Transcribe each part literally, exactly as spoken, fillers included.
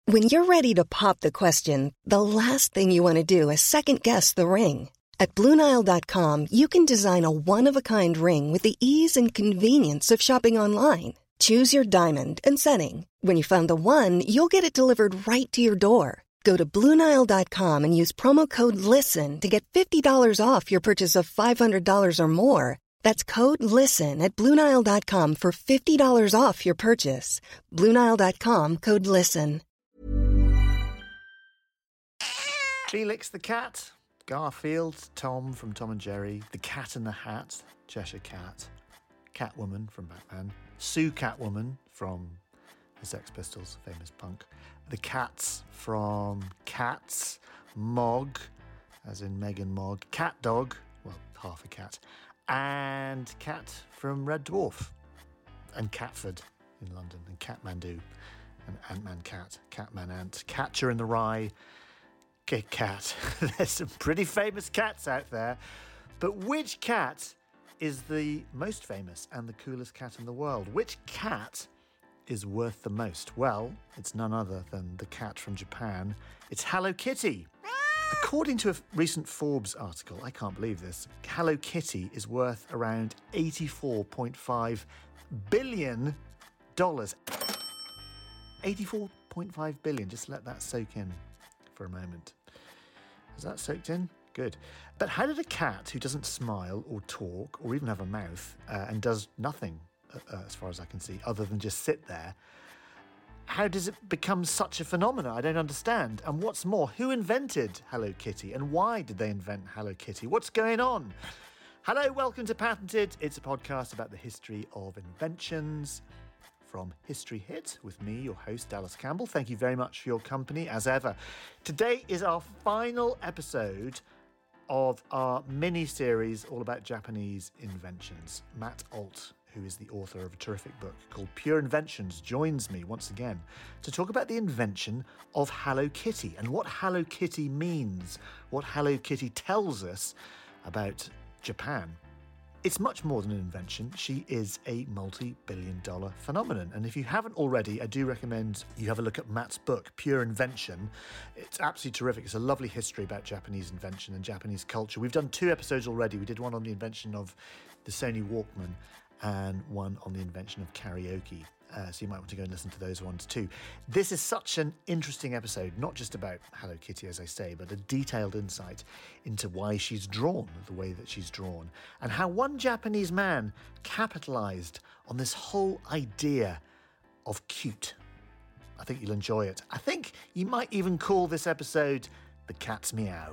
When you're ready to pop the question, the last thing you want to do is second-guess the ring. At Blue Nile dot com, you can design a one-of-a-kind ring with the ease and convenience of shopping online. Choose your diamond and setting. When you find the one, you'll get it delivered right to your door. Go to Blue Nile dot com and use promo code LISTEN to get fifty dollars off your purchase of five hundred dollars or more. That's code LISTEN at Blue Nile dot com for fifty dollars off your purchase. Blue Nile dot com, code LISTEN. Felix the Cat, Garfield, Tom from Tom and Jerry, The Cat in the Hat, Cheshire Cat, Catwoman from Batman, Sue Catwoman from the Sex Pistols, famous punk, the Cats from Cats, Mog, as in Megan Mogg, Cat Dog, well, half a cat, and Cat from Red Dwarf, and Catford in London, and Catmandu, and Ant-Man Cat, Catman Ant, Catcher in the Rye, Kit Kat. There's some pretty famous cats out there, but which cat is the most famous and the coolest cat in the world? Which cat is worth the most? Well, it's none other than the cat from Japan. It's Hello Kitty. According to a recent Forbes article, I can't believe this, Hello Kitty is worth around eighty-four point five billion dollars. eighty-four point five billion, just let that soak in for a moment. Has that soaked in? Good. But how did a cat who doesn't smile or talk or even have a mouth uh, and does nothing, uh, as far as I can see, other than just sit there, how does it become such a phenomenon? I don't understand. And what's more, who invented Hello Kitty and why did they invent Hello Kitty? What's going on? Hello, welcome to Patented. It's a podcast about the history of inventions from History Hit with me, your host, Dallas Campbell. Thank you very much for your company, as ever. Today is our final episode of our mini-series all about Japanese inventions. Matt Alt, who is the author of a terrific book called Pure Inventions, joins me once again to talk about the invention of Hello Kitty and what Hello Kitty means, what Hello Kitty tells us about Japan. It's much more than an invention. She is a multi-billion dollar phenomenon. And if you haven't already, I do recommend you have a look at Matt's book, Pure Invention. It's absolutely terrific. It's a lovely history about Japanese invention and Japanese culture. We've done two episodes already. We did one on the invention of the Sony Walkman and one on the invention of karaoke. Uh, so you might want to go and listen to those ones too. This is such an interesting episode, not just about Hello Kitty, as I say, but a detailed insight into why she's drawn the way that she's drawn and how one Japanese man capitalized on this whole idea of cute. I think you'll enjoy it. I think you might even call this episode The Cat's Meow.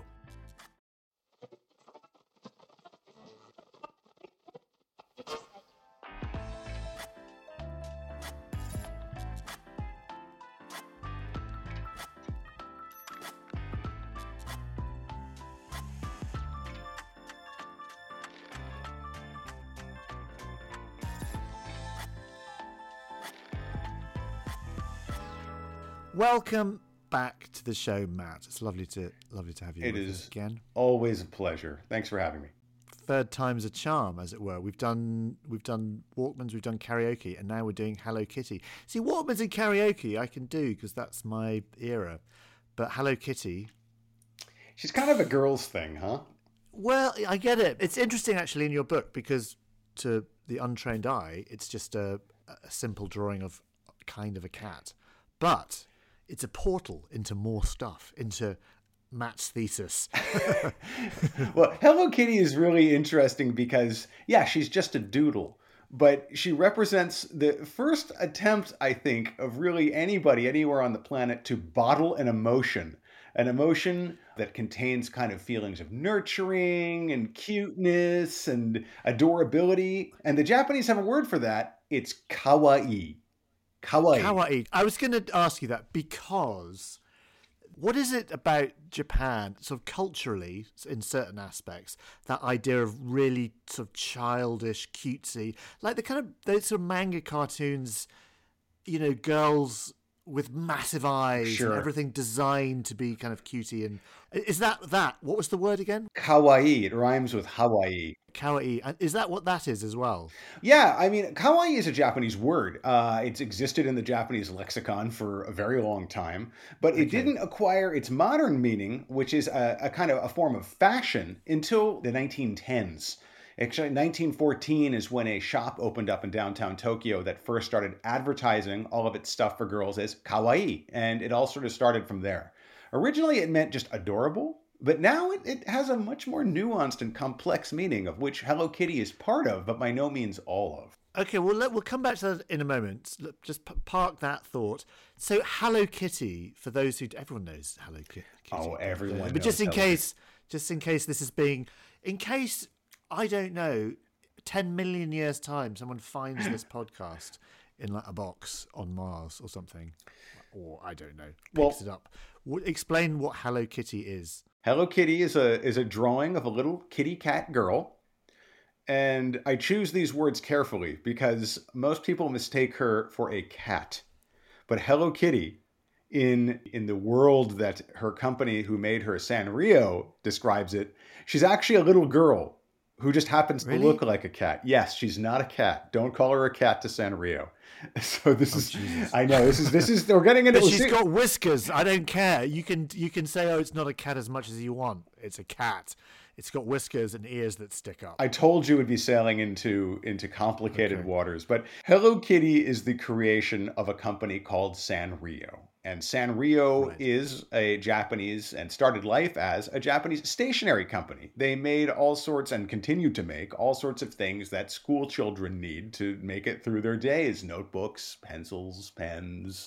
Welcome back to the show, Matt. It's lovely to lovely to have you it with is us again. Always a pleasure. Thanks for having me. Third time's a charm, as it were. We've done we've done Walkmans, we've done karaoke, and now we're doing Hello Kitty. See, Walkmans and karaoke I can do because that's my era, but Hello Kitty, she's kind of a girl's thing, huh? Well, I get it. It's interesting actually in your book because to the untrained eye, it's just a, a simple drawing of kind of a cat, but it's a portal into more stuff, into Matt's thesis. Well, Hello Kitty is really interesting because, yeah, she's just a doodle, but she represents the first attempt, I think, of really anybody anywhere on the planet to bottle an emotion, an emotion that contains kind of feelings of nurturing and cuteness and adorability. And the Japanese have a word for that. It's kawaii. Kawaii. Kawaii. I was going to ask you that because what is it about Japan, sort of culturally, in certain aspects, that idea of really sort of childish, cutesy, like the kind of those sort of manga cartoons, you know, girls with massive eyes Sure. and everything designed to be kind of cutie. And is that that? What was the word again? Kawaii. It rhymes with Hawaii. Kawaii. And is that what that is as well? Yeah, I mean, kawaii is a Japanese word. Uh, it's existed in the Japanese lexicon for a very long time, but it Okay. didn't acquire its modern meaning, which is a, a kind of a form of fashion, until the nineteen tens. Actually, nineteen fourteen is when a shop opened up in downtown Tokyo that first started advertising all of its stuff for girls as kawaii, and it all sort of started from there. Originally, it meant just adorable, but now it, it has a much more nuanced and complex meaning, of which Hello Kitty is part of, but by no means all of. Okay, well, let, we'll come back to that in a moment. Let- Just p- park that thought. So, Hello Kitty, for those who everyone knows Hello Ki- Kitty. Oh, everyone But just knows in Hello case, just in case this is being, in case I don't know, ten million years time, someone finds this podcast in like a box on Mars or something, or I don't know, picks Well- it up. W- explain what Hello Kitty is. Hello Kitty is a is a drawing of a little kitty cat girl. And I choose these words carefully because most people mistake her for a cat. But Hello Kitty, in in the world that her company who made her Sanrio describes it, she's actually a little girl who just happens Really? to look like a cat. Yes, she's not a cat. Don't call her a cat to Sanrio. So this is Jesus. I know this is this is we're getting into But a she's se- got whiskers. I don't care. You can you can say, oh, it's not a cat as much as you want. It's a cat. It's got whiskers and ears that stick up. I told you would be sailing into into complicated Okay. waters, but Hello Kitty is the creation of a company called Sanrio. And Sanrio Right. is a Japanese and started life as a Japanese stationery company. They made all sorts and continue to make all sorts of things that school children need to make it through their days. Notebooks, pencils, pens,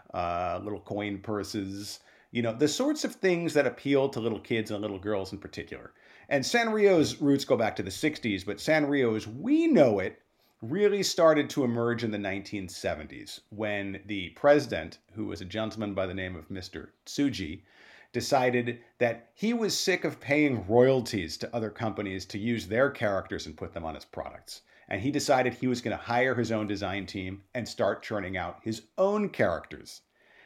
uh, little coin purses, you know, the sorts of things that appeal to little kids and little girls in particular. And Sanrio's roots go back to the sixties, but Sanrio, as we know it, really started to emerge in the nineteen seventies when the president, who was a gentleman by the name of Mister Tsuji, decided that he was sick of paying royalties to other companies to use their characters and put them on his products. And he decided he was going to hire his own design team and start churning out his own characters.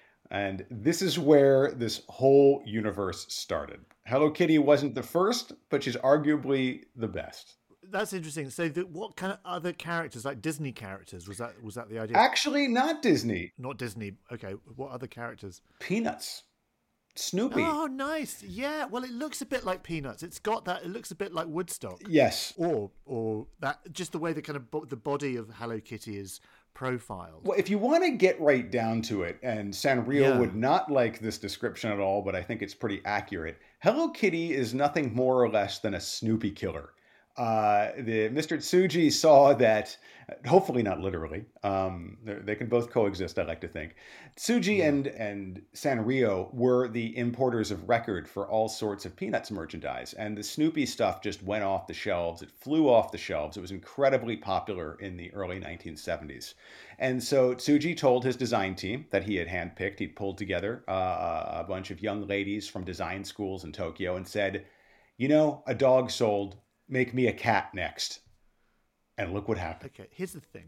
And this is where this whole universe started. Hello Kitty wasn't the first, but she's arguably the best. That's interesting. So, the, what kind of other characters, like Disney characters, was that? Was that the idea? Actually, not Disney. Not Disney. Okay. What other characters? Peanuts. Snoopy. Oh, nice. Yeah. Well, it looks a bit like Peanuts. It's got that. It looks a bit like Woodstock. Yes. Or, or that. Just the way the kind of bo- the body of Hello Kitty is profiled. Well, if you want to get right down to it, and Sanrio Yeah. would not like this description at all, but I think it's pretty accurate. Hello Kitty is nothing more or less than a Snoopy killer. Uh, the Mister Tsuji saw that, hopefully not literally, um, they they can both coexist, I like to think. Tsuji and, and Sanrio were the importers of record for all sorts of Peanuts merchandise, and the Snoopy stuff just went off the shelves. It flew off the shelves. It was incredibly popular in the early nineteen seventies. And so Tsuji told his design team that he had handpicked, he'd pulled together uh, a bunch of young ladies from design schools in Tokyo and said, you know, a dog sold, make me a cat next. And look what happened. Okay. Here's the thing.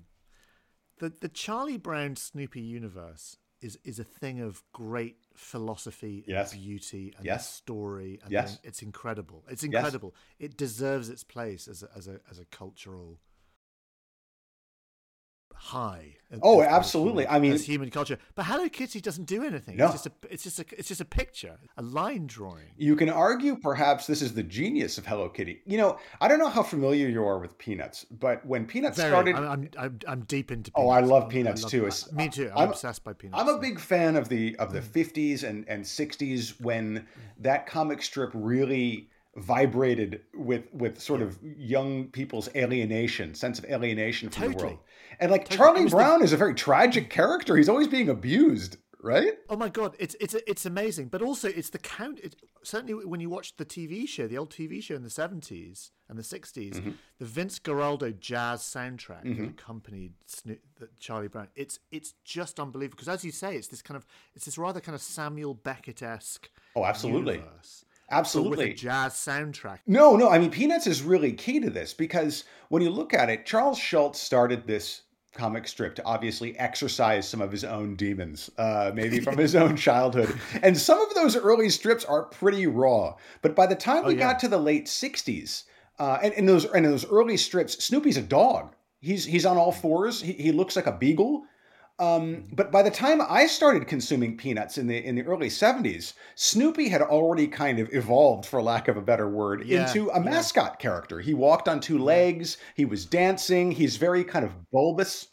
The the Charlie Brown Snoopy universe is is a thing of great philosophy and Yes. beauty and Yes. story. And Yes. then it's incredible. It's incredible. It deserves its place as a, as a as a cultural high. as- Oh, as- as absolutely. human- I mean- as human culture. But Hello Kitty doesn't do anything. No. It's just a it's just a it's just a picture, a line drawing. You can argue perhaps this is the genius of Hello Kitty. You know, I don't know how familiar you are with Peanuts, but when Peanuts Very, started... I'm, I'm I'm I'm deep into. Oh, I Peanuts. love I Peanuts love- too. I- It's- me too. I'm, I'm- obsessed by Peanuts. I'm a so- big fan of the of the fifties and, and sixties when that comic strip really vibrated with with sort of young people's alienation, sense of alienation from the Totally. world. And like Totally. It Charlie was the- Brown is a very tragic character. He's always being abused, right? Oh my god, it's it's it's amazing, but also it's the count. It, certainly, when you watch the T V show, the old T V show in the seventies and the sixties, Mm-hmm. the Vince Guaraldo jazz soundtrack that accompanied Sno- the Charlie Brown. It's it's just unbelievable because, as you say, it's this kind of it's this rather kind of Samuel Beckett esque. Oh, absolutely. Universe, but with Absolutely. a jazz soundtrack. No, no. I mean, Peanuts is really key to this because when you look at it, Charles Schultz started this comic strip to obviously exercise some of his own demons, uh, maybe from his own childhood. And some of those early strips are pretty raw. But by the time Oh, we yeah. got to the late sixties, uh, and in those and in those early strips, Snoopy's a dog. He's he's on all fours. He, he looks like a beagle. Um, but by the time I started consuming Peanuts in the in the early seventies, Snoopy had already kind of evolved, for lack of a better word, Yeah, into a yeah. mascot character. He walked on two legs. He was dancing. He's very kind of bulbous.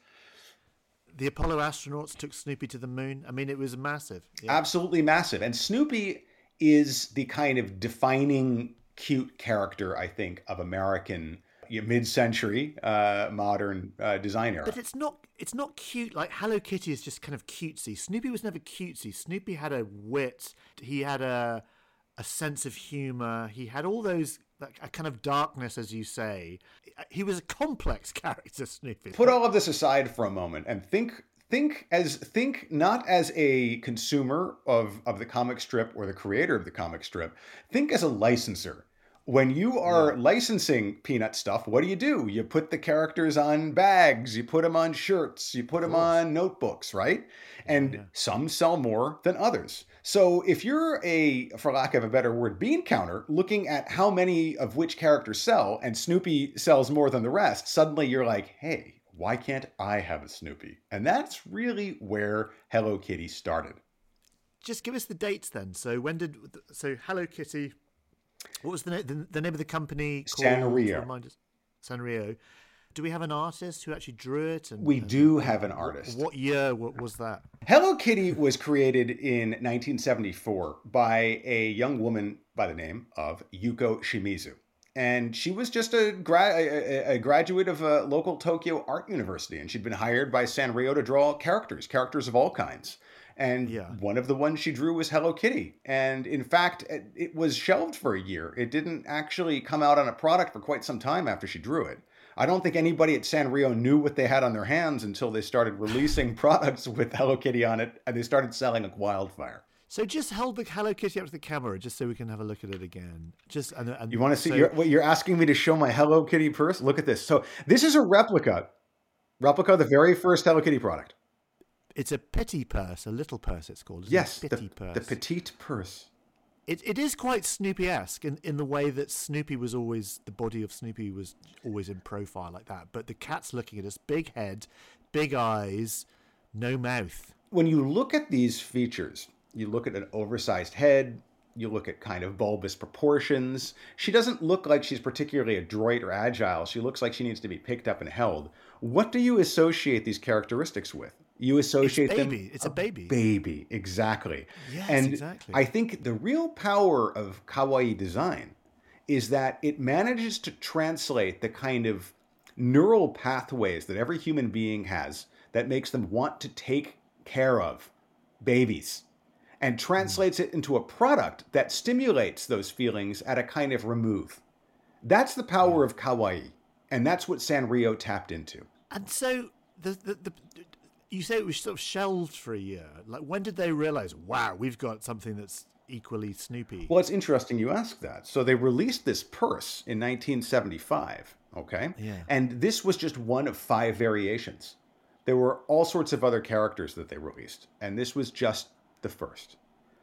The Apollo astronauts took Snoopy to the moon. I mean, it was massive. Yeah. Absolutely massive. And Snoopy is the kind of defining cute character, I think, of American mid-century uh, modern uh, design era. But it's not it's not cute. Like Hello Kitty is just kind of cutesy. Snoopy was never cutesy. Snoopy had a wit. He had a a sense of humor. He had all those, like, a kind of darkness, as you say. He was a complex character, Snoopy. Put all of this aside for a moment and think think as think not as a consumer of of the comic strip or the creator of the comic strip. Think as a licenser. When you are yeah. licensing Peanut stuff, what do you do? You put the characters on bags, you put them on shirts, you put them on notebooks, right? And yeah. some sell more than others. So if you're a, for lack of a better word, bean counter, looking at how many of which characters sell, and Snoopy sells more than the rest, suddenly you're like, hey, why can't I have a Snoopy? And that's really where Hello Kitty started. Just give us the dates then. So when did, so Hello Kitty... What was the, na- the the name of the company called? Sanrio. Sanrio. Do we have an artist who actually drew it? And, we and do have an artist. What, what year what was that? Hello Kitty was created in nineteen seventy-four by a young woman by the name of Yuko Shimizu. And she was just a, gra- a, a graduate of a local Tokyo art university. And she'd been hired by Sanrio to draw characters, characters of all kinds. And yeah. one of the ones she drew was Hello Kitty. And in fact, it, it was shelved for a year. It didn't actually come out on a product for quite some time after she drew it. I don't think anybody at Sanrio knew what they had on their hands until they started releasing products with Hello Kitty on it, and they started selling like wildfire. So just hold the Hello Kitty up to the camera just so we can have a look at it again. Just and, and You want to see, so, you're, what, you're asking me to show my Hello Kitty purse? Look at this. So this is a replica. Replica of the very first Hello Kitty product. It's a petit purse, a little purse it's called. Yes, the, the, purse. the petite purse. It it is quite Snoopy-esque in, in the way that Snoopy was always, the body of Snoopy was always in profile like that. But the cat's looking at us, big head, big eyes, no mouth. When you look at these features, you look at an oversized head, you look at kind of bulbous proportions. She doesn't look like she's particularly adroit or agile. She looks like she needs to be picked up and held. What do you associate these characteristics with? You associate it's baby. them. It's a baby. Baby, exactly. Yes, and exactly. I think the real power of kawaii design is that it manages to translate the kind of neural pathways that every human being has that makes them want to take care of babies, and translates mm. it into a product that stimulates those feelings at a kind of remove. That's the power yeah. of kawaii, and that's what Sanrio tapped into. And so the the, the you say it was sort of shelved for a year. Like, when did they realize, wow, we've got something that's equally Snoopy? Well, it's interesting you ask that. So they released this purse in nineteen seventy-five, okay? Yeah. And this was just one of five variations. There were all sorts of other characters that they released, and this was just the first.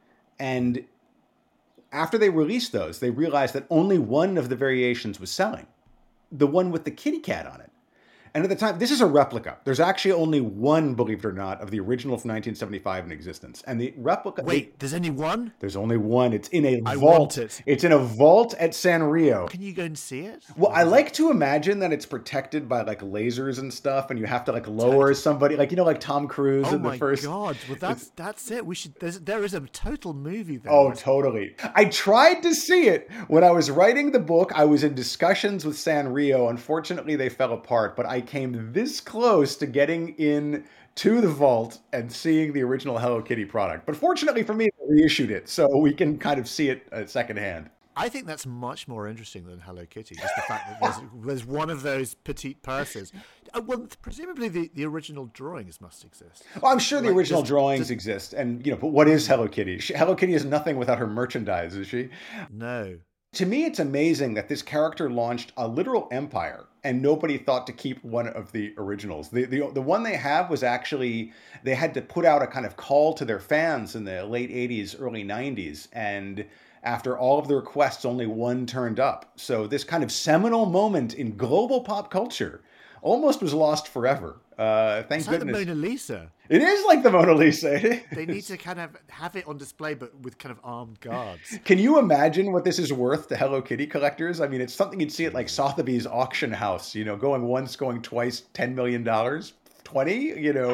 And after they released those, they realized that only one of the variations was selling, the one with the kitty cat on it. And at the time, this is a replica. There's actually only one, believe it or not, of the original from nineteen seventy-five in existence. And the replica... Wait, there's only one? There's only one. It's in a I vault. Want it. It's in a vault at Sanrio. Can you go and see it? Well, I like to imagine that it's protected by like lasers and stuff, and you have to like lower somebody, like, you know, like Tom Cruise oh in the first... Oh my God. Well, that's, that's it. We should... There's, there is a total movie there. Oh, totally. I tried to see it. When I was writing the book, I was in discussions with Sanrio. Unfortunately, they fell apart, but I came this close to getting in to the vault and seeing the original Hello Kitty product. But fortunately for me, they reissued it, so we can kind of see it uh, secondhand. I think that's much more interesting than Hello Kitty, just the fact that there's, there's one of those petite purses. Uh, well, presumably the, the original drawings must exist. Well, I'm sure the like, original does, drawings does, exist, and, you know, but what is Hello Kitty? She, Hello Kitty is nothing without her merchandise, is she? No. To me, it's amazing that this character launched a literal empire and nobody thought to keep one of the originals. The, the the one they have was actually, they had to put out a kind of call to their fans in the late eighties, early nineties. And after all of the requests, only one turned up. So this kind of seminal moment in global pop culture almost was lost forever. Uh, thank it's like goodness. the Mona Lisa. It is like the Mona Lisa. They need to kind of have it on display, but with kind of armed guards. Can you imagine what this is worth to Hello Kitty collectors? I mean, it's something you'd see at like Sotheby's auction house, you know, going once, going twice, ten million dollars, twenty, you know.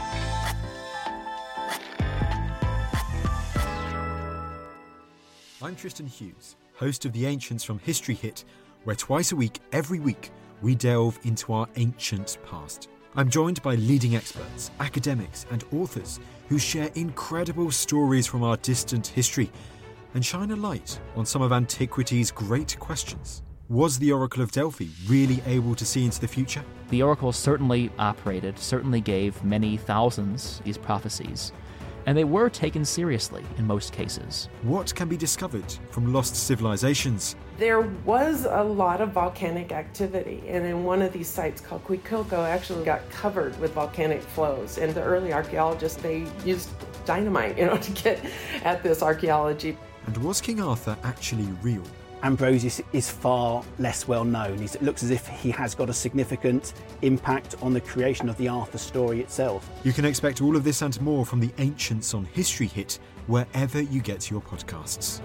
I'm Tristan Hughes, host of The Ancients from History Hit, where twice a week, every week, we delve into our ancient past. I'm joined by leading experts, academics, and authors who share incredible stories from our distant history and shine a light on some of antiquity's great questions. Was the Oracle of Delphi really able to see into the future? The Oracle certainly operated, certainly gave many thousands these prophecies, and they were taken seriously in most cases. What can be discovered from lost civilizations? There was a lot of volcanic activity, and in one of these sites called Quiquilco actually got covered with volcanic flows. And the early archaeologists, they used dynamite, you know, to get at this archaeology. And was King Arthur actually real? Ambrosius is far less well known. It looks as if he has got a significant impact on the creation of the Arthur story itself. You can expect all of this and more from the Ancients on History Hit, wherever you get your podcasts.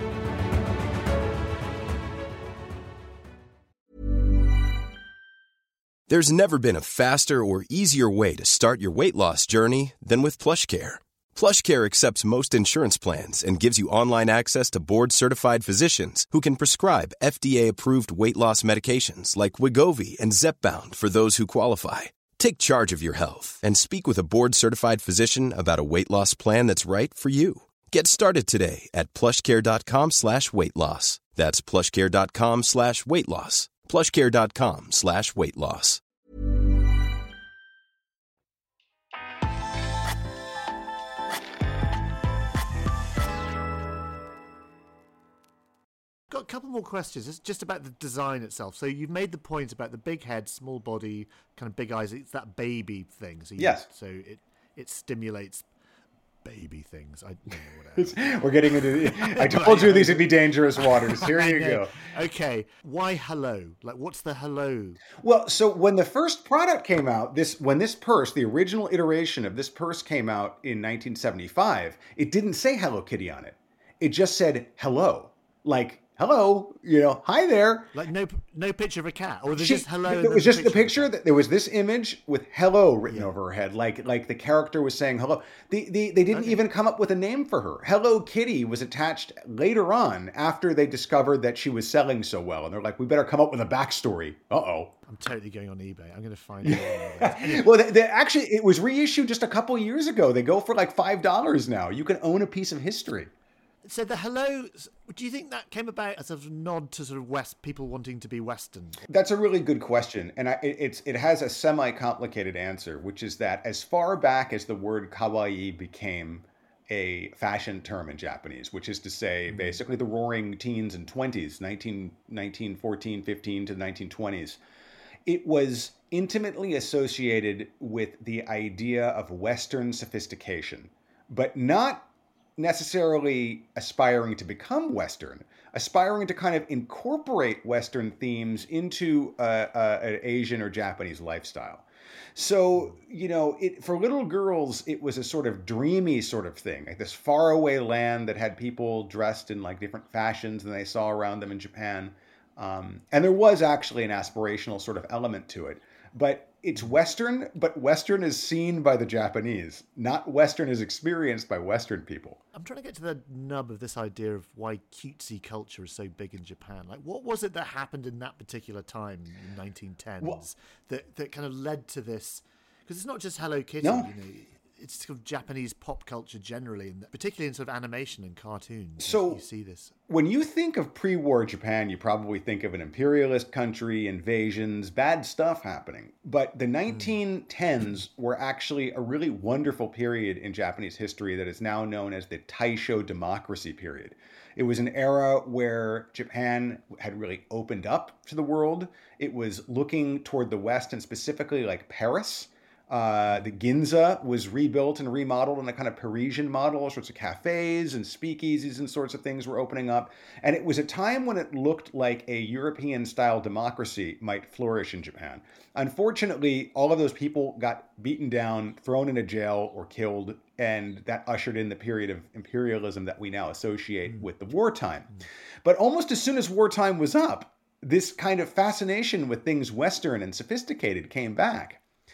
There's never been a faster or easier way to start your weight loss journey than with PlushCare. PlushCare accepts most insurance plans and gives you online access to board-certified physicians who can prescribe F D A-approved weight loss medications like Wegovy and Zepbound for those who qualify. Take charge of your health and speak with a board-certified physician about a weight loss plan that's right for you. Get started today at plushcare.com slash weight loss. That's plushcare.com slash weight loss. plushcare.com slash weight loss. Got a couple more questions. It's just about the design itself. So you've made the point about the big head, small body, kind of big eyes. It's that baby thing. So you, yes. So it it stimulates baby things. I don't know what else. We're getting into. I told you these would be dangerous waters. Here you go. Okay. Why hello? Like, what's the hello? Well, so when the first product came out, this when this purse, the original iteration of this purse came out in nineteen seventy-five, it didn't say Hello Kitty on it. It just said hello, like. Hello, you know, hi there. Like no no picture of a cat, or there's She, just hello. It and was then just the picture. That there was this image with hello written Yeah. over her head, like like the character was saying hello. The, the, they didn't Okay. even come up with a name for her. Hello Kitty was attached later on after they discovered that she was selling so well. And they're like, we better come up with a backstory. Uh-oh. I'm totally going on eBay. I'm going to find it. Well, they, they, actually, it was reissued just a couple years ago. They go for like five dollars now. You can own a piece of history. So the hello, do you think that came about as a nod to sort of West people wanting to be Western? That's a really good question, and I, it, it's it has a semi-complicated answer, which is that as far back as the word kawaii became a fashion term in Japanese, which is to say basically the roaring teens and twenties, nineteen, nineteen fourteen, fifteen to the nineteen twenties, it was intimately associated with the idea of Western sophistication, but not necessarily aspiring to become Western, aspiring to kind of incorporate Western themes into uh, uh, an Asian or Japanese lifestyle. So, you know, it, for little girls, it was a sort of dreamy sort of thing, like this faraway land that had people dressed in like different fashions than they saw around them in Japan. Um, and there was actually an aspirational sort of element to it. But it's Western, but Western is seen by the Japanese, not Western is experienced by Western people. I'm trying to get to the nub of this idea of why cutesy culture is so big in Japan. Like, what was it that happened in that particular time in nineteen tens Well, that, that kind of led to this? Because it's not just Hello Kitty. No. You know, it's sort of Japanese pop culture generally, and particularly in sort of animation and cartoons. So you see this. When you think of pre-war Japan, you probably think of an imperialist country, invasions, bad stuff happening. But the nineteen tens were actually a really wonderful period in Japanese history that is now known as the Taisho democracy period. It was an era where Japan had really opened up to the world. It was looking toward the West, and specifically like Paris. Uh, the Ginza was rebuilt and remodeled in a kind of Parisian model. All sorts of cafes and speakeasies and sorts of things were opening up. And it was a time when it looked like a European-style democracy might flourish in Japan. Unfortunately, all of those people got beaten down, thrown into jail, or killed, and that ushered in the period of imperialism that we now associate mm. with the wartime. Mm. But almost as soon as wartime was up, this kind of fascination with things Western and sophisticated came back.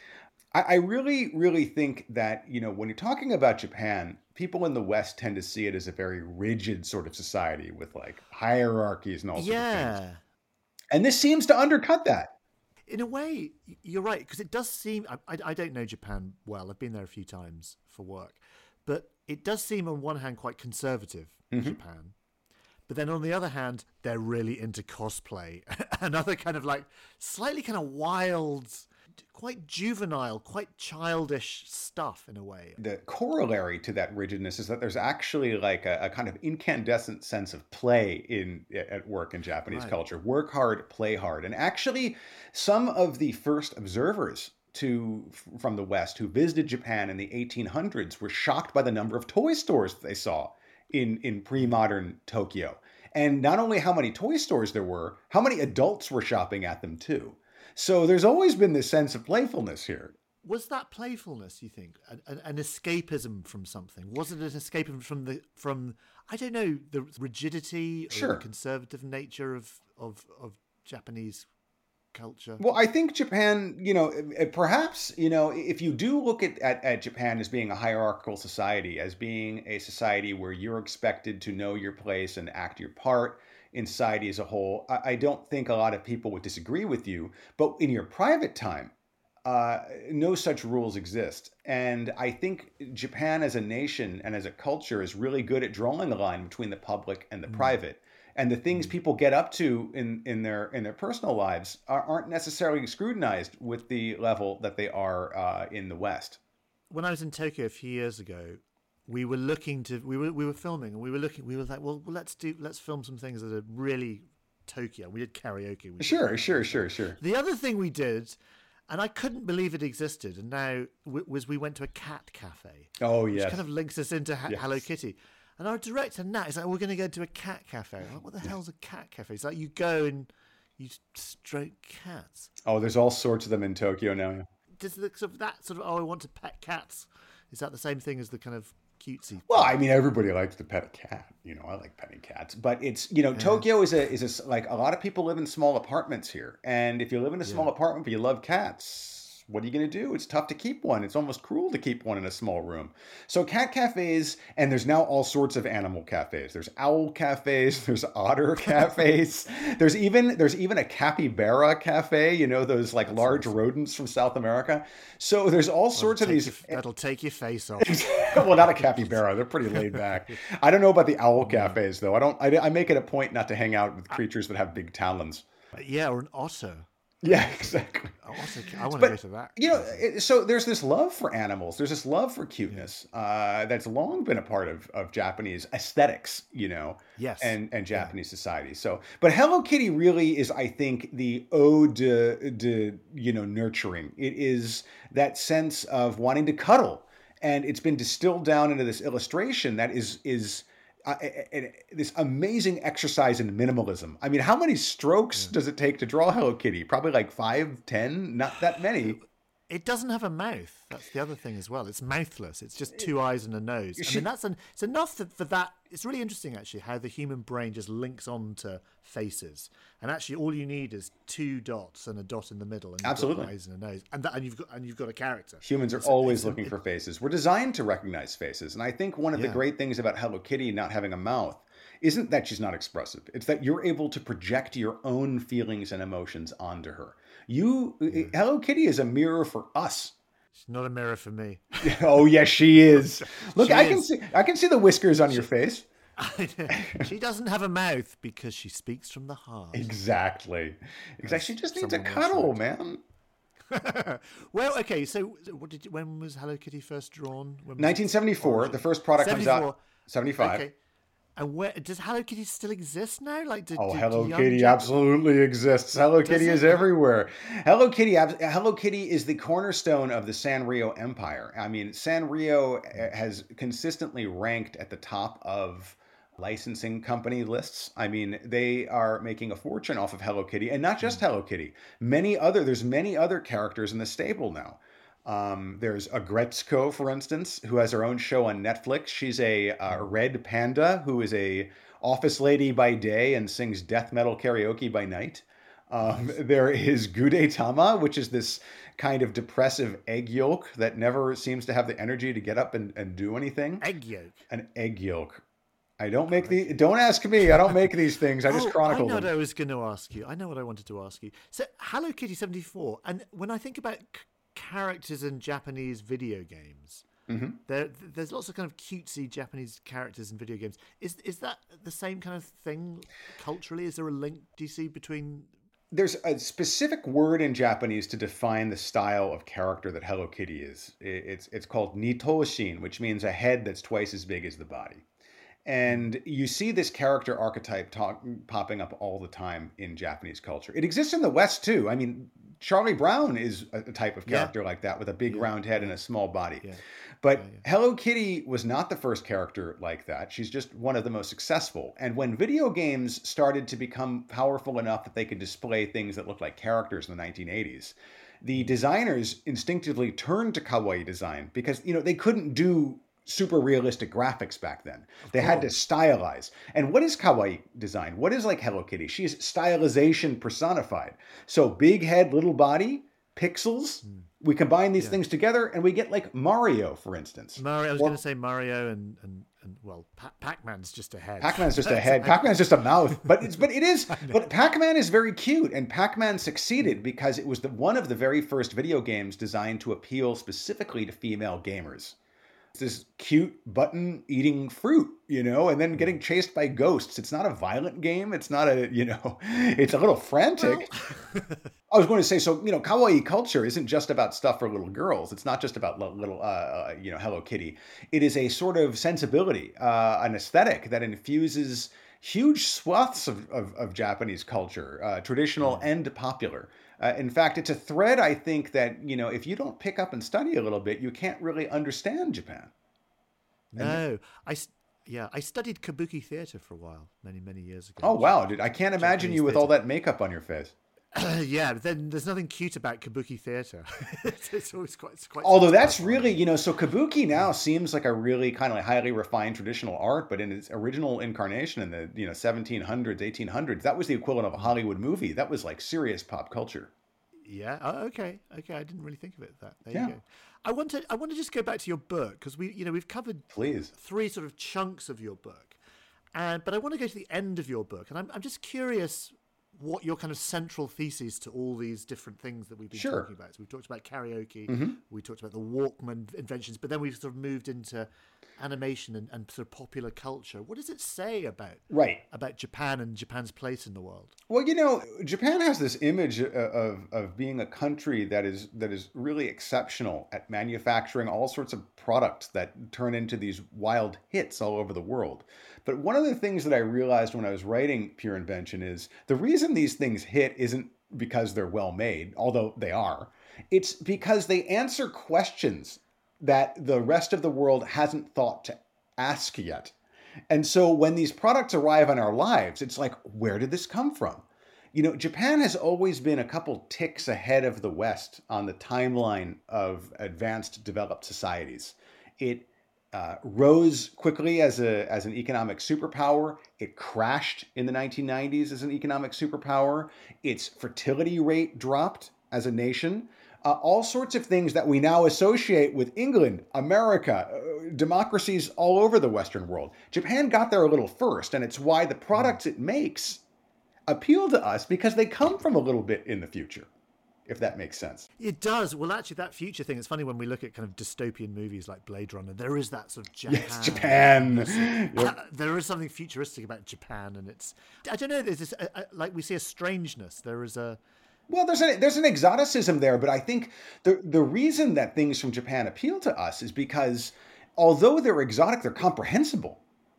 I really, really think that, you know, when you're talking about Japan, people in the West tend to see it as a very rigid sort of society with like hierarchies and all sorts yeah. of things. And this seems to undercut that. In a way, you're right, because it does seem, I, I, I don't know Japan well. I've been there a few times for work. But it does seem on one hand quite conservative, mm-hmm. Japan. But then on the other hand, they're really into cosplay. Another kind of like slightly kind of wild, quite juvenile, quite childish stuff in a way. The corollary to that rigidness is that there's actually like a, a kind of incandescent sense of play in at work in Japanese right. culture. Work hard, play hard. And actually, some of the first observers to from the West who visited Japan in the eighteen hundreds were shocked by the number of toy stores that they saw in, in pre-modern Tokyo. And not only how many toy stores there were, how many adults were shopping at them too. So there's always been this sense of playfulness here. Was that playfulness, you think, an, an escapism from something? Was it an escapism from the from I don't know the rigidity or sure. the conservative nature of, of of Japanese culture? Well, I think Japan, you know, perhaps, you know, if you do look at, at, at Japan as being a hierarchical society, as being a society where you're expected to know your place and act your part in society as a whole, I, I don't think a lot of people would disagree with you. But in your private time, uh, no such rules exist. And I think Japan as a nation and as a culture is really good at drawing a line between the public and the mm. private. And the things people get up to in, in their in their personal lives are, aren't necessarily scrutinized with the level that they are uh, in the West. When I was in Tokyo a few years ago, we were looking to we were we were filming and we were looking we were like, well, let's do let's film some things that are really Tokyo. We did karaoke. We sure, did. sure, sure, sure. The other thing we did, and I couldn't believe it existed, and now was we went to a cat cafe. Oh yes, which kind of links us into ha- yes. Hello Kitty. And our director, Nat, is like, we're going to go to a cat cafe. I'm like, what the yeah. hell's a cat cafe? It's like you go and you stroke cats. Oh, there's all sorts of them in Tokyo now. Does the, sort of that sort of, oh, I want to pet cats, is that the same thing as the kind of cutesy? Well, I mean, everybody likes to pet a cat. You know, I like petting cats. But it's, you know, yeah. Tokyo is a, is a, like, a lot of people live in small apartments here. And if you live in a small yeah. apartment but you love cats, what are you going to do? It's tough to keep one. It's almost cruel to keep one in a small room. So cat cafes, and there's now all sorts of animal cafes. There's owl cafes. There's otter cafes. There's even there's even a capybara cafe. You know, those like That's large awesome. rodents from South America. So there's all sorts that'll of these. Your, that'll take your face off. Well, not a capybara. They're pretty laid back. I don't know about the owl cafes though. I don't. I, I make it a point not to hang out with creatures that have big talons. Yeah, or an otter. Yeah, exactly. I, also, I want but, to go to that. You know, it, so there's this love for animals. There's this love for cuteness uh, that's long been a part of, of Japanese aesthetics, you know, yes, and, and Japanese yeah. society. So, but Hello Kitty really is, I think, the ode to, to, you know, nurturing. It is that sense of wanting to cuddle. And it's been distilled down into this illustration that is is... Uh, this amazing exercise in minimalism. I mean, how many strokes yeah. does it take to draw Hello Kitty? Probably like five, ten, not that many. It doesn't have a mouth. That's the other thing as well. It's mouthless. It's just two eyes and a nose. I mean, that's an, it's enough that for that. It's really interesting, actually, how the human brain just links on to faces. And actually, all you need is two dots and a dot in the middle, and you've Absolutely. got eyes and a nose, and, that, and you've got and you've got a character. Humans are it's, always it's, looking it, for faces. We're designed to recognize faces, and I think one of yeah. the great things about Hello Kitty not having a mouth isn't that she's not expressive. It's that you're able to project your own feelings and emotions onto her. You, yeah. Hello Kitty is a mirror for us. She's not a mirror for me. Oh yes, she is. Look, She I is. can see I can see the whiskers on your face. She doesn't have a mouth because she speaks from the heart. Exactly. Exactly. She just needs a someone once cuddle, wrote. man. Well, okay. So, what did you, when was Hello Kitty first drawn? When was it? nineteen seventy-four. The first product comes out. seventy-four. seventy-five. Okay. And where does Hello Kitty still exist now? Like, do, Oh, do, Hello do young Kitty Jap- absolutely exists. Hello Kitty it? is everywhere. Hello Kitty, ab- Hello Kitty is the cornerstone of the Sanrio empire. I mean, Sanrio has consistently ranked at the top of licensing company lists. I mean, they are making a fortune off of Hello Kitty, and not just Hello Kitty. Many other there's many other characters in the stable now. Um, there's Agretzko, for instance, who has her own show on Netflix. She's a uh, red panda who is a office lady by day and sings death metal karaoke by night. Um, there is Gudetama, which is this kind of depressive egg yolk that never seems to have the energy to get up and, and do anything. Egg yolk. An egg yolk. I don't make the. Don't ask me. I don't make these things. I just Oh, chronicle I know them. what I was going to ask you. I know what I wanted to ask you. So, Hello Kitty seventy-four, and when I think about c- characters in Japanese video games, Mm-hmm. there there's lots of kind of cutesy Japanese characters in video games. Is is that the same kind of thing culturally? Is there a link, do you see, between... There's a specific word in Japanese to define the style of character that Hello Kitty is. I- It's it's called nitoshin, which means a head that's twice as big as the body. And you see this character archetype talk, popping up all the time in Japanese culture. It exists in the West too. I mean, Charlie Brown is a a type of Yeah. character like that with a big Yeah, round head and a small body. Yeah. But Yeah, yeah. Hello Kitty was not the first character like that. She's just one of the most successful. And when video games started to become powerful enough that they could display things that looked like characters in the nineteen eighties, the designers instinctively turned to kawaii design because, you know, they couldn't do super realistic graphics back then. They had to stylize. And what is kawaii design? What is like Hello Kitty? She's stylization personified. So big head, little body, pixels. We combine these Yeah. things together and we get like Mario, for instance. Mario, I was Or- going to say Mario and, and, and well, Pa- Pac-Man's just a head. Pac-Man's just a head. Pac-Man's just a mouth. But it's but it is. But Pac-Man is very cute, and Pac-Man succeeded because it was the one of the very first video games designed to appeal specifically to female gamers. It's this cute button eating fruit, you know, and then getting chased by ghosts. It's not a violent game. It's not a, you know, it's a little frantic. I was going to say, so, you know, kawaii culture isn't just about stuff for little girls. It's not just about li- little, uh, you know, Hello Kitty. It is a sort of sensibility, uh, an aesthetic that infuses huge swaths of, of, of Japanese culture, uh, traditional and popular. Uh, in fact, it's a thread, I think, that, you know, if you don't pick up and study a little bit, you can't really understand Japan. No, I s- yeah, I studied kabuki theater for a while, many many years ago. Oh, wow, dude. I can't imagine Japanese you with all theatre. that makeup on your face. Yeah, but then there's nothing cute about kabuki theater. it's, it's always quite. It's quite Although that's satisfying. really, you know, so kabuki now seems like a really kind of like highly refined traditional art, but in its original incarnation in the, you know, seventeen hundreds, eighteen hundreds, that was the equivalent of a Hollywood movie. That was like serious pop culture. Yeah. Oh, okay. Okay. I didn't really think of it that. There Yeah. you go. I want to. I want to just go back to your book because we, you know, we've covered Please. three sort of chunks of your book, and but I want to go to the end of your book, and I'm I'm just curious what your kind of central thesis to all these different things that we've been Sure. talking about. So we've talked about karaoke, Mm-hmm. we talked about the Walkman inventions, but then we've sort of moved into animation and, and sort of popular culture. What does it say about Right. about Japan and Japan's place in the world? Well, you know, Japan has this image uh, of of being a country that is that is really exceptional at manufacturing all sorts of products that turn into these wild hits all over the world. But one of the things that I realized when I was writing Pure Invention is the reason these things hit isn't because they're well made, although they are. It's because they answer questions that the rest of the world hasn't thought to ask yet. And so when these products arrive in our lives, it's like, where did this come from? You know, Japan has always been a couple ticks ahead of the West on the timeline of advanced developed societies. It uh, rose quickly as a as an economic superpower. It crashed in the nineteen nineties as an economic superpower. Its fertility rate dropped as a nation. Uh, all sorts of things that we now associate with England, America, uh, democracies all over the Western world. Japan got there a little first, and it's why the products it makes appeal to us because they come from a little bit in the future. if that makes sense. It does. Well, actually, that future thing, it's funny when we look at kind of dystopian movies like Blade Runner, there is that sort of Japan. Yes, Japan. Uh, Yep. there is something futuristic about Japan, and it's, I don't know, there's this, uh, uh, like we see a strangeness. There is a... Well, there's an, there's an exoticism there, but I think the, the reason that things from Japan appeal to us is because although they're exotic, they're comprehensible.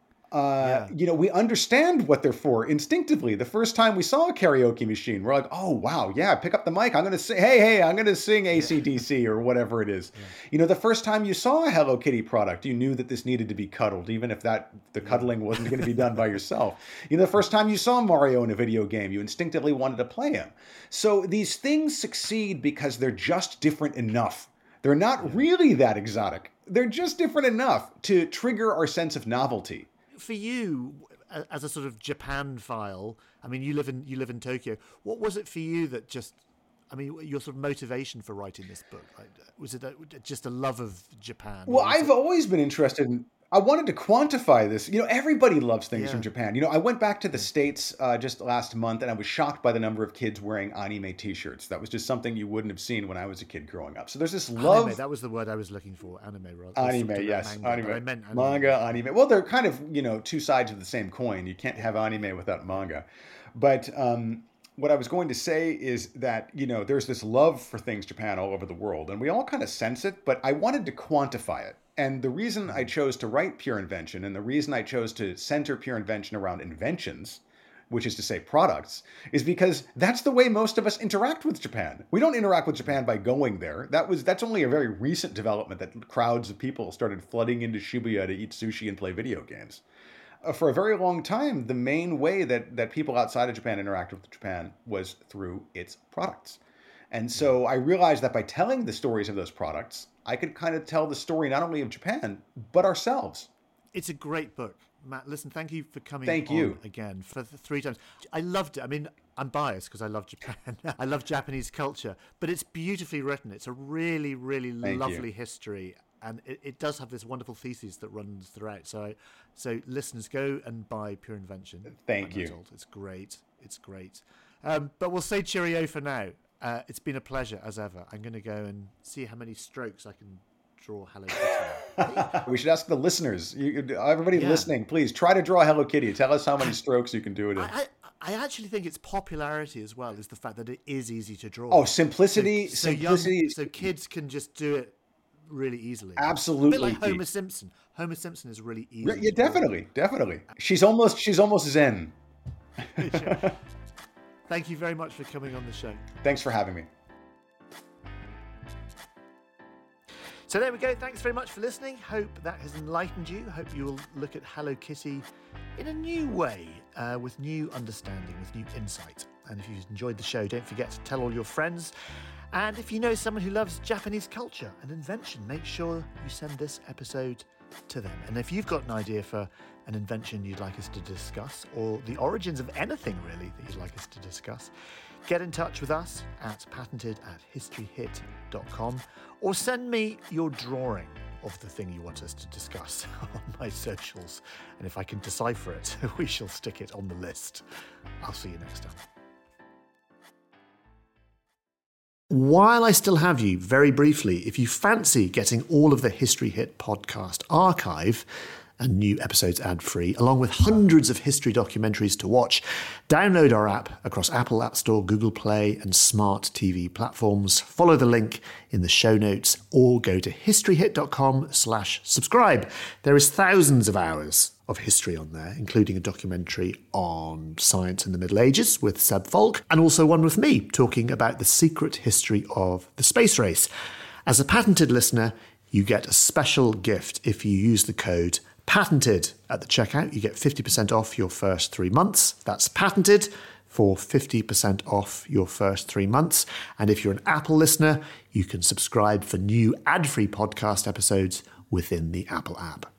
Uh, Yeah. You know, we understand what they're for instinctively. The first time we saw a karaoke machine, we're like, oh, wow, yeah, pick up the mic. I'm going to say, hey, hey, I'm going to sing A C D C or whatever it is. You know, the first time you saw a Hello Kitty product, you knew that this needed to be cuddled, even if that the cuddling wasn't going to be done by yourself. You know, the first time you saw Mario in a video game, you instinctively wanted to play him. So these things succeed because they're just different enough. They're not really that exotic. They're just different enough to trigger our sense of novelty. For you, a- as a sort of Japan file, I mean, you live in you live in Tokyo. What was it for you that just, I mean, your sort of motivation for writing this book? Like, was it a, just a love of Japan? Well, or was I've it- always been interested in, I wanted to quantify this. You know, everybody loves things Yeah. from Japan. You know, I went back to the States uh, just last month and I was shocked by the number of kids wearing anime t-shirts. That was just something you wouldn't have seen when I was a kid growing up. So there's this love. Anime, that was the word I was looking for. Anime, rather. Anime, Something like yes. manga, Anime. but I meant anime. Manga, anime. Well, they're kind of, you know, two sides of the same coin. You can't have anime without manga. But um, what I was going to say is that, you know, there's this love for things Japan all over the world, and we all kind of sense it, but I wanted to quantify it. And the reason I chose to write Pure Invention, and the reason I chose to center Pure Invention around inventions, which is to say products, is because that's the way most of us interact with Japan. We don't interact with Japan by going there. That was that's only a very recent development that crowds of people started flooding into Shibuya to eat sushi and play video games. Uh, for a very long time, the main way that, that people outside of Japan interacted with Japan was through its products. And so I realized that by telling the stories of those products, I could kind of tell the story not only of Japan, but ourselves. It's a great book. Matt, listen, thank you for coming Thank on you. again for the three times. I loved it. I mean, I'm biased because I love Japan. I love Japanese culture, but it's beautifully written. It's a really, really Thank lovely you. history, and it, it does have this wonderful thesis that runs throughout. So, so listeners, go and buy Pure Invention. Thank by Matt you. Holt. It's great. It's great. Um, but we'll say cheerio for now. Uh, it's been a pleasure as ever. I'm going to go and see how many strokes I can draw Hello Kitty. We should ask the listeners. You, everybody Yeah. listening, please try to draw Hello Kitty. Tell us how many strokes you can do it in. I, I, I actually think its popularity as well is the fact that it is easy to draw. Oh, simplicity, So, so, simplicity. young, so kids can just do it really easily. Absolutely, A bit like Pete. Homer Simpson. Homer Simpson is really easy. Yeah, definitely, definitely. She's almost, she's almost zen. Thank you very much for coming on the show. Thanks for having me. So there we go. Thanks very much for listening. Hope that has enlightened you. Hope you will look at Hello Kitty in a new way, uh, with new understanding, with new insight. And if you've enjoyed the show, don't forget to tell all your friends. And if you know someone who loves Japanese culture and invention, make sure you send this episode to them. And if you've got an idea for an invention you'd like us to discuss, or the origins of anything really that you'd like us to discuss, get in touch with us at patented at historyhit dot com, or send me your drawing of the thing you want us to discuss on my socials. And if I can decipher it, we shall stick it on the list. I'll see you next time. While I still have you, very briefly, if you fancy getting all of the History Hit podcast archive and new episodes ad-free, along with hundreds of history documentaries to watch, download our app across Apple App Store, Google Play, and smart T V platforms. Follow the link in the show notes, or go to historyhit.com slash subscribe. There is thousands of hours of history on there, including a documentary on science in the Middle Ages with Seb Falk, and also one with me talking about the secret history of the space race. As a patented listener, you get a special gift if you use the code PATENTED at the checkout. You get fifty percent off your first three months. That's PATENTED for fifty percent off your first three months. And if you're an Apple listener, you can subscribe for new ad-free podcast episodes within the Apple app.